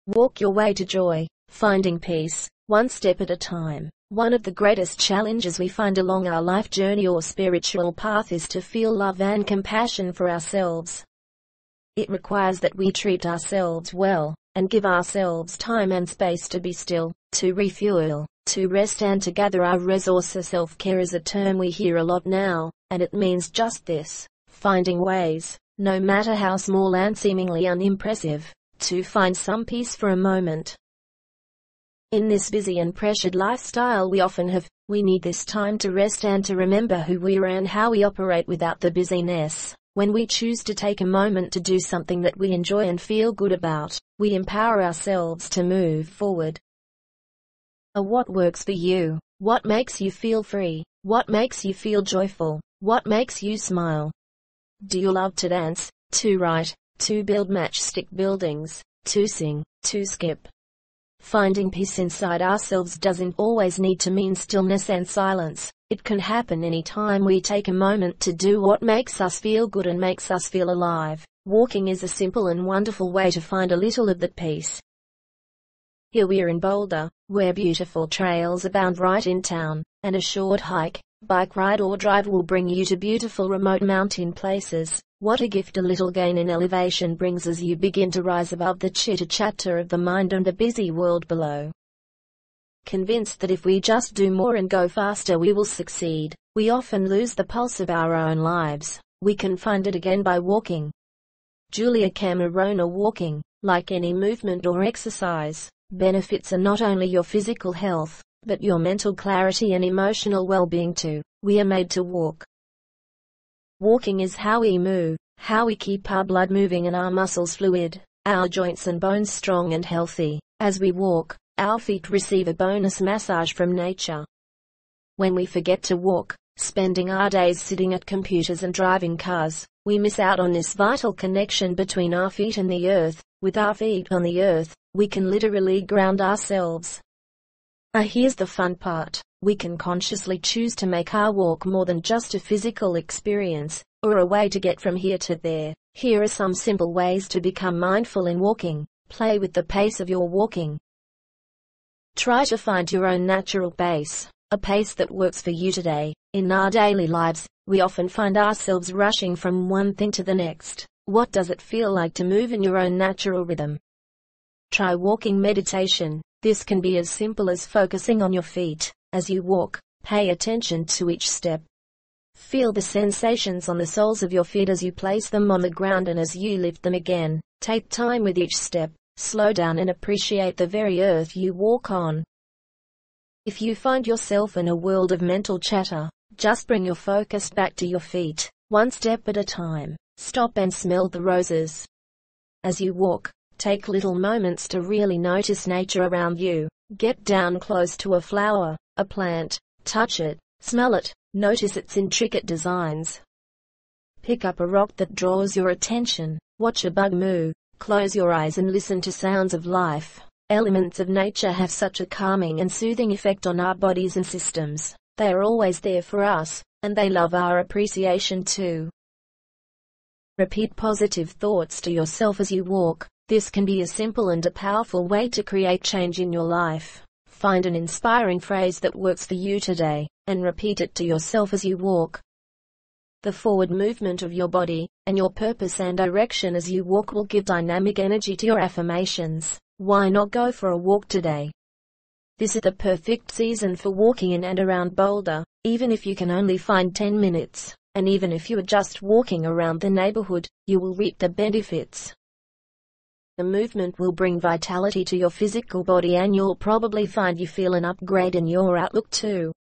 Walk your way to joy, finding peace, one step at a time. One of the greatest challenges we find along our life journey or spiritual path is to feel love and compassion for ourselves. It requires that we treat ourselves well, and give ourselves time and space to be still, to refuel, to rest and to gather our resources. Self-care is a term we hear a lot now, and it means just this: finding ways, no matter how small and seemingly unimpressive, to find some peace for a moment. In this busy and pressured lifestyle we need this time to rest and to remember who we are and how we operate without the busyness. When we choose to take a moment to do something that we enjoy and feel good about, we empower ourselves to move forward. What works for you? What makes you feel free? What makes you feel joyful? What makes you smile? Do you love to dance, to write, to build matchstick buildings, to sing, to skip? Finding peace inside ourselves doesn't always need to mean stillness and silence. It can happen anytime we take a moment to do what makes us feel good and makes us feel alive. Walking is a simple and wonderful way to find a little of that peace. Here we are in Boulder, where beautiful trails abound right in town, and a short hike, bike ride or drive will bring you to beautiful remote mountain places. What a gift a little gain in elevation brings as you begin to rise above the chitter-chatter of the mind and the busy world below. Convinced that if we just do more and go faster we will succeed, we often lose the pulse of our own lives. We can find it again by walking. Julia Cameron. Walking, like any movement or exercise, benefits are not only your physical health, but your mental clarity and emotional well-being too. We are made to walk. Walking is how we move, how we keep our blood moving and our muscles fluid, our joints and bones strong and healthy. As we walk, our feet receive a bonus massage from nature. When we forget to walk, spending our days sitting at computers and driving cars, we miss out on this vital connection between our feet and the earth. With our feet on the earth, we can literally ground ourselves. Here's the fun part. We can consciously choose to make our walk more than just a physical experience, or a way to get from here to there. Here are some simple ways to become mindful in walking. Play with the pace of your walking. Try to find your own natural pace, a pace that works for you today. In our daily lives, we often find ourselves rushing from one thing to the next. What does it feel like to move in your own natural rhythm? Try walking meditation. This can be as simple as focusing on your feet. As you walk, pay attention to each step. Feel the sensations on the soles of your feet as you place them on the ground and as you lift them again. Take time with each step. Slow down and appreciate the very earth you walk on. If you find yourself in a world of mental chatter, just bring your focus back to your feet, one step at a time. Stop and smell the roses. As you walk, take little moments to really notice nature around you. Get down close to a flower, a plant, touch it, smell it, notice its intricate designs. Pick up a rock that draws your attention, watch a bug move, close your eyes and listen to sounds of life. Elements of nature have such a calming and soothing effect on our bodies and systems. They are always there for us, and they love our appreciation too. Repeat positive thoughts to yourself as you walk. This can be a simple and a powerful way to create change in your life. Find an inspiring phrase that works for you today, and repeat it to yourself as you walk. The forward movement of your body, and your purpose and direction as you walk will give dynamic energy to your affirmations. Why not go for a walk today? This is the perfect season for walking in and around Boulder, even if you can only find 10 minutes, and even if you are just walking around the neighborhood, you will reap the benefits. The movement will bring vitality to your physical body and you'll probably find you feel an upgrade in your outlook too.